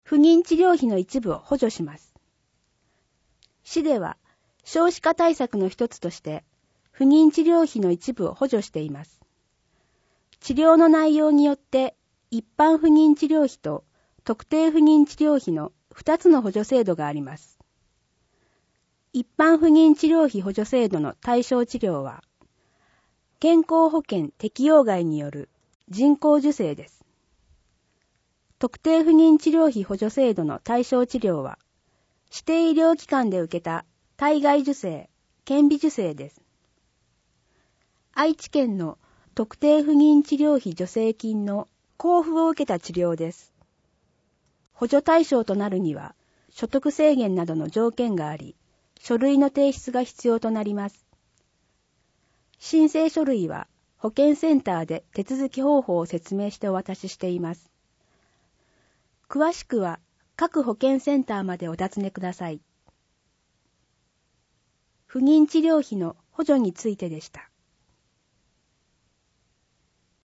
不妊治療費の一部を補助します。市では少子化対策の一つとして不妊治療費の一部を補助しています。治療の内容によって一般不妊治療費と特定不妊治療費の2つの補助制度があります。一般不妊治療費補助制度の対象治療は健康保険適用外による人工授精です。特定不妊治療費補助制度の対象治療は指定医療機関で受けた体外受精、顕微授精です。愛知県の特定不妊治療費助成金の交付を受けた治療です。補助対象となるには所得制限などの条件があり、書類の提出が必要となります。申請書類は保健センターで手続き方法を説明してお渡ししています。詳しくは各保健センターまでお尋ねください。不妊治療費の補助についてでした。